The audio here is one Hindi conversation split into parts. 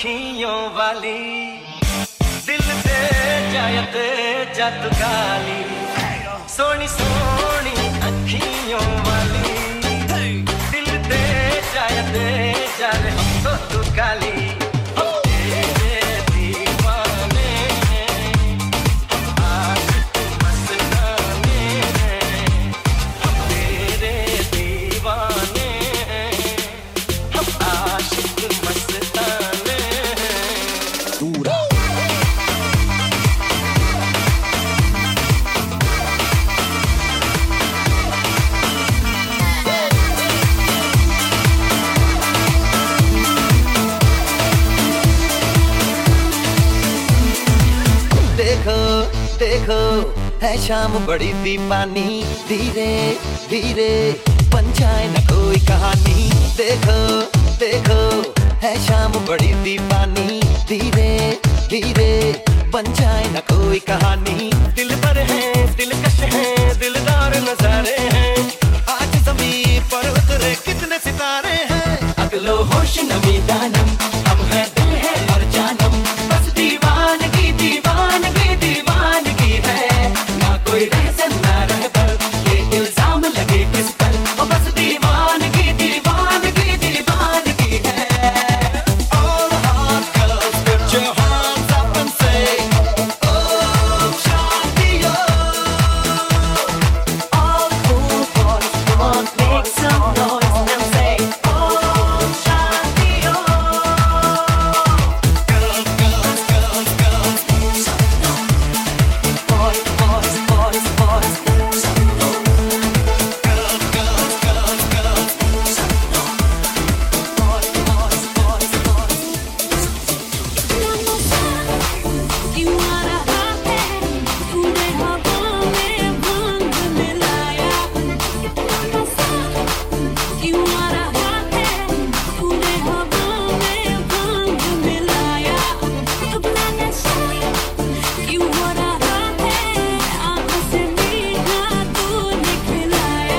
अखियों वाली दिल दे जायते जत गाली सोनी सोनी अखियों वाली दिल दे जायते जारे हम तो गाली देखो है शाम बड़ी दीवानी धीरे धीरे बन जाए न कोई कहानी देखो देखो है शाम बड़ी दीवानी धीरे धीरे बन जाए न कोई कहानी दिल पर है दिलकश है दिलदार नजारे हैं आज ज़मीं पर उतरे कितने सितारे हैं अगलो होश नमी दानम हम है दिल है और जानम बस दीवानगी दीवानगी दीवानगी है ना कोई रहसन ना रह पर ये इल्जाम लगे किस पर ओ बस दीवानगी दीवानगी दीवानगी है All hot girls put your hands up and say Oh Shanti All cool boys come on make some noise and say Oh Shanti Girls girls girls girls boys boys boys boys girls girls girls girls boys boys boys boys दीवाना है तूने हवा में भंग मिलाया दीवाना है तूने हवा में भंग मिलाया अपना नशा क्यों हो रहा है आँखों से मीठा तूने खिलाया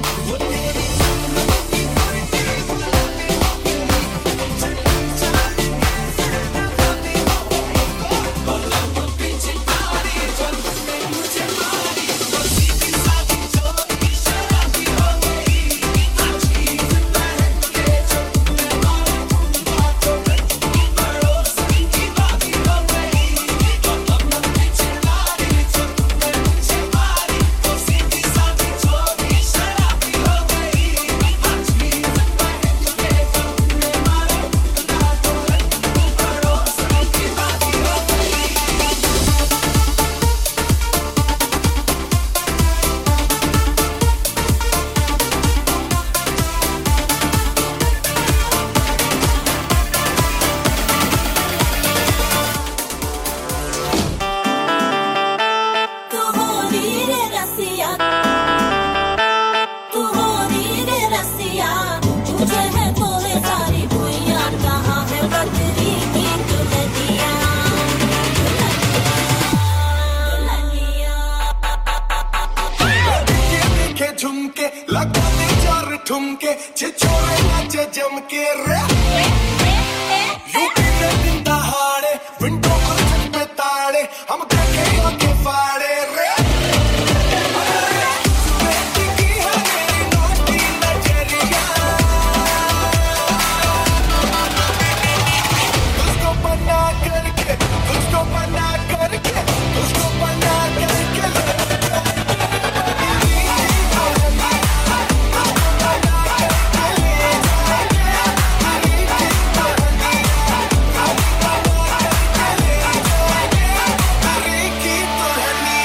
तू हो रे रसिया तू हो रे रसिया तुझे है तोहे सारी भुइयां कहाँ है बकरी की दुल्हनिया देखे झुमके लगाते चार ठुमके छिछोरे नाचे जम के रे यूपी के दिन दहाड़े विंडो पर छत पे ताड़े हम देखे आके फाड़े रे बेटी की है मेरी नोटी नजरिया उसको बना करके उसको बना करके उसको बना करके की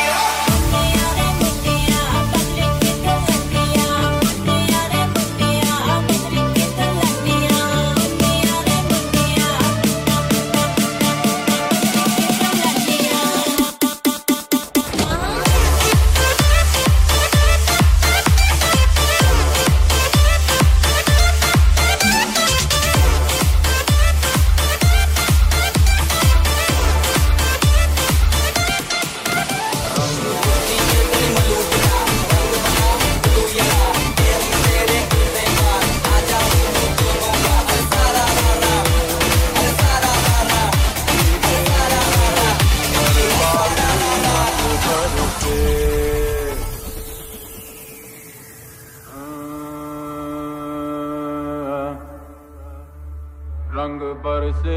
बरसे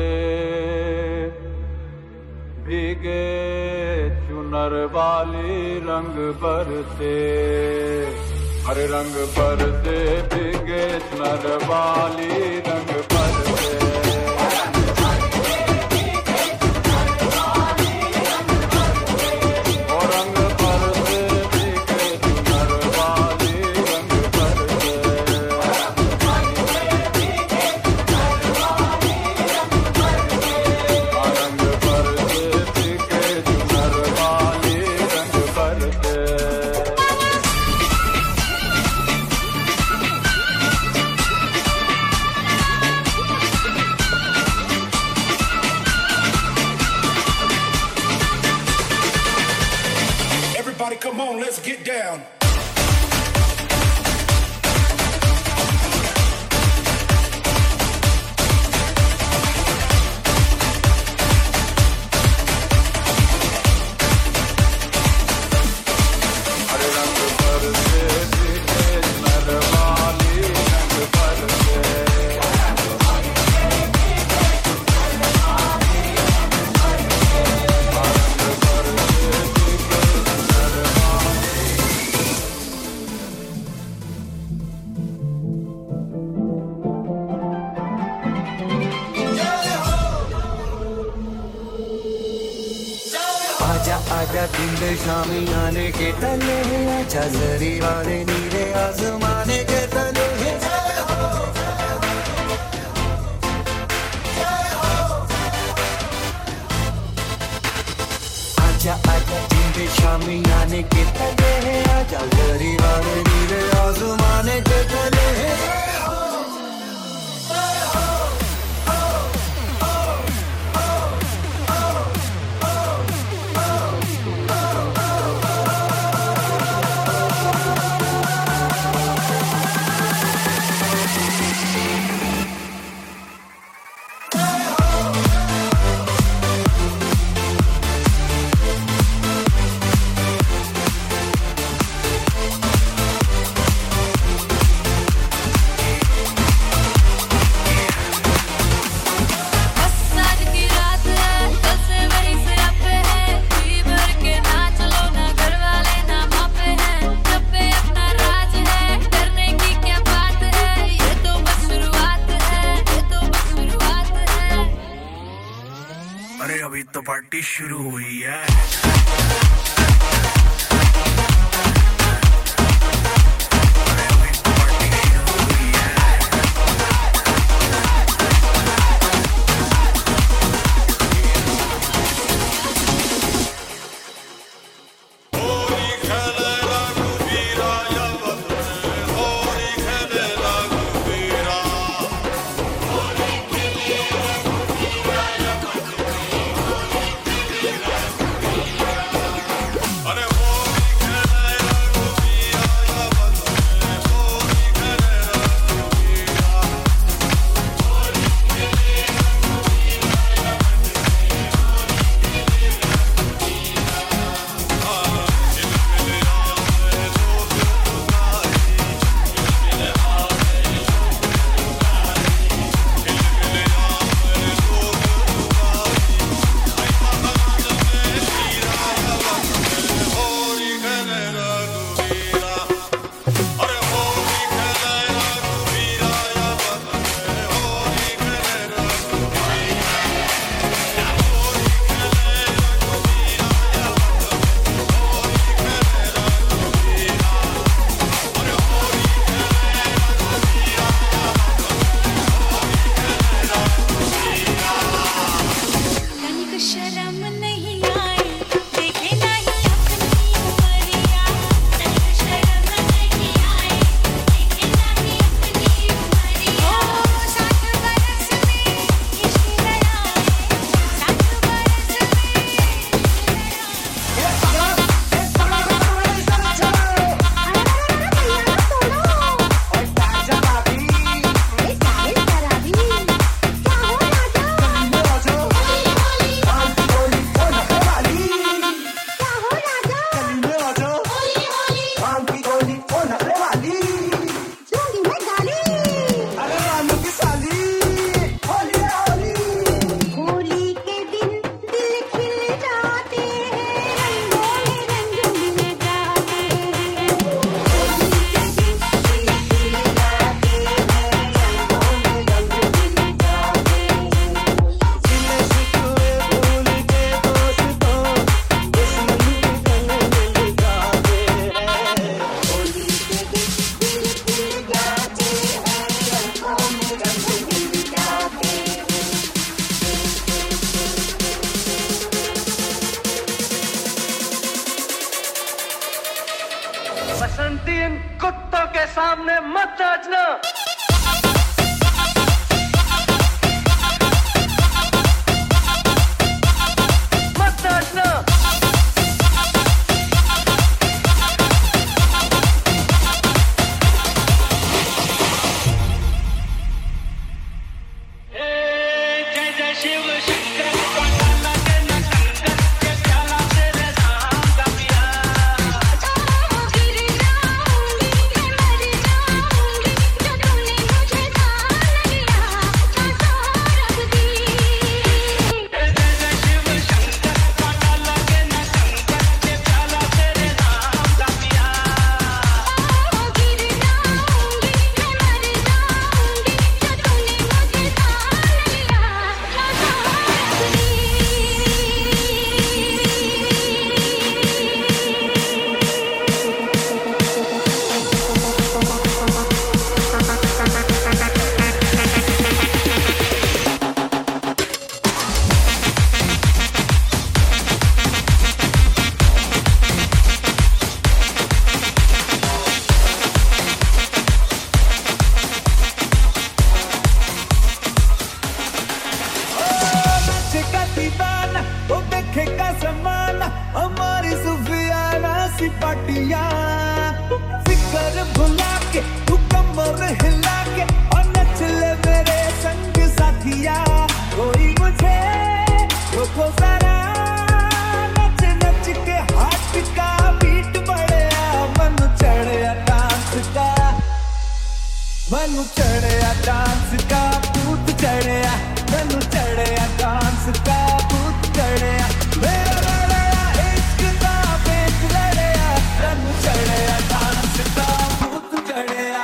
भीगे चुनर वाली रंग बरसे, हरे रंग बरसे भीगे चुनर वाली रंग बरसे। Come on, let's get down. आजा दिन शामी आने के तले, आजा जरी वाले नीले आसमाने के तले। आजा आजा दिन शामी आने के तले, आजा जरी वाले नीले आसमाने के तले। अभी तो पार्टी शुरू हुई है। बसंती इन कुत्तों के सामने मत नाचना। मत नाचना। मनु चढ़या डांस का भूत चढ़या, मनु चढ़या डांस का भूत चढ़या, मेरा लड़या इश्क का पेच लड़या, मनु चढ़या डांस का भूत चढ़या।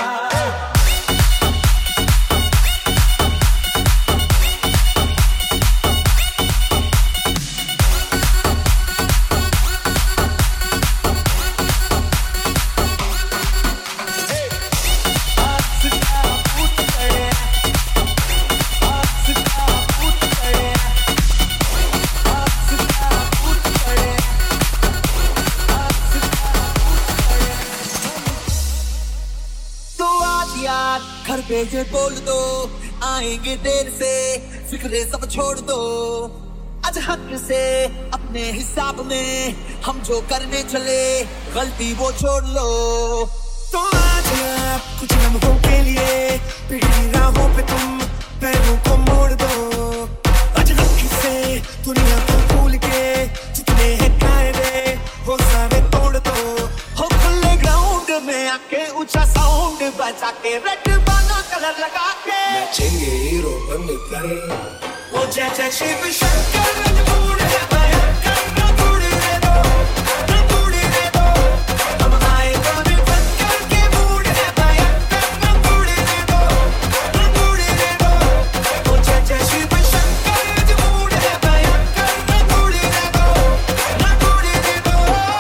घर भेजे बोल दो आएंगे देर से, फिक्रे सब छोड़ दो आज हक से, अपने हिसाब में हम जो करने चले गलती वो छोड़ लो। तो आज कुछ लम्हों के लिए पिघली राहों पे तुम पैरों को मोड़ दो, आज हक से दुनिया को भूल के जितने हैं कायदे वो सारे तोड़ दो। हो खुले ग्राउंड में आके ऊंचा साउंड बजा के रेड बाना कलर लगा के नाचेंगे हीरो बनकर, वो जय जय शिव शंकर रंगूड़ है भयंकर, रंगूड़ रे दो, रंगूड़ रे दो, हम आए तो दिल बनकर के मूड है भयंकर, रंगूड़ रे दो, रंगूड़ रे दो, वो जय जय शिव शंकर रंगूड़ है भयंकर, रंगूड़ रे दो, रंगूड़ रे दो,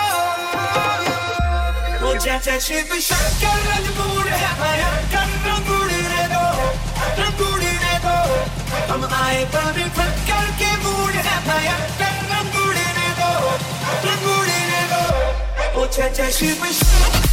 वो जय जय शिव शंकर रंगूड़ है भयंकर, रंगूड़ रे दो, रंगूड़ रे दो, हम आए तो दिल बनकर के मूड है भयंकर, रंगूड़ रे दो, रंगूड़ रे दो, वो जय जय शिव शंकर।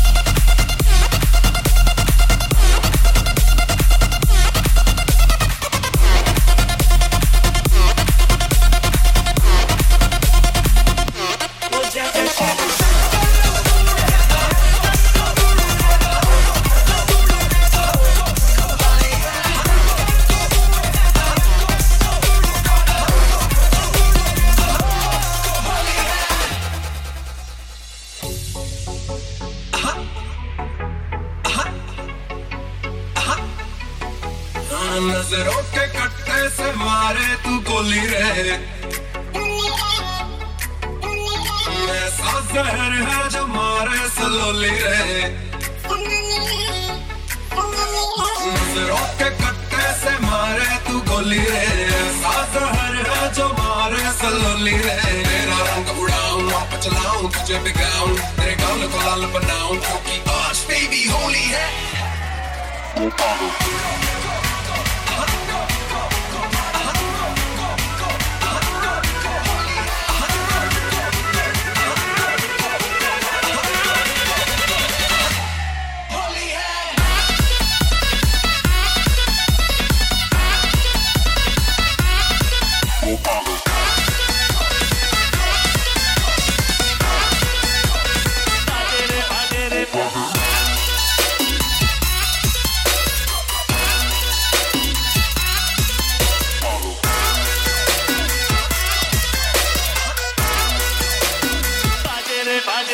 नजरों के कट्टे से मारे तू गोली रे, ऐसा जहर है जो मारे सलोली रे, नजरों के कट्टे से मारे तू गोली रे, ऐसा जहर है जो मारे सलोली रे। मेरा रंग उड़ाऊं वापस चलाऊं तुझे बिगाऊं, तेरे गाल को लाल बनाऊं क्योंकि आज बेबी होली है।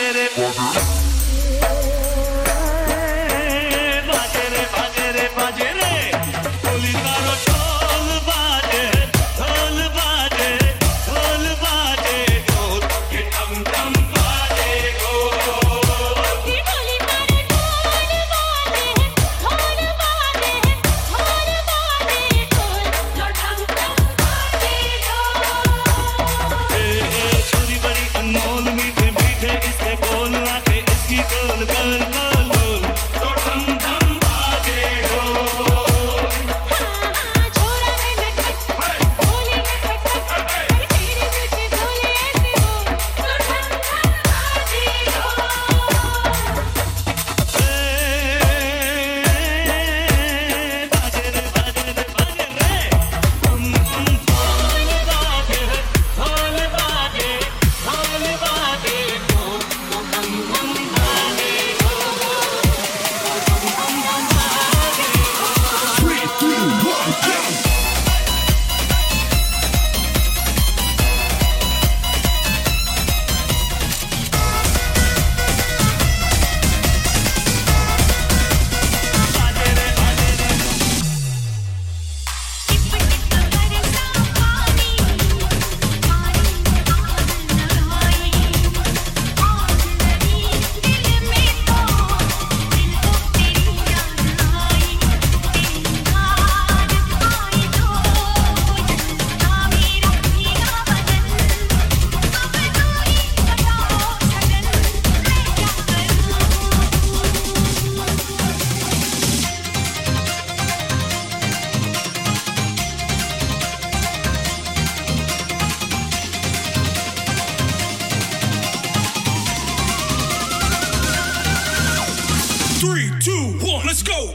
3, 2, 1, let's go!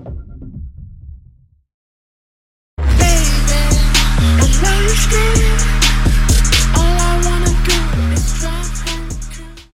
Baby, I know you're screaming.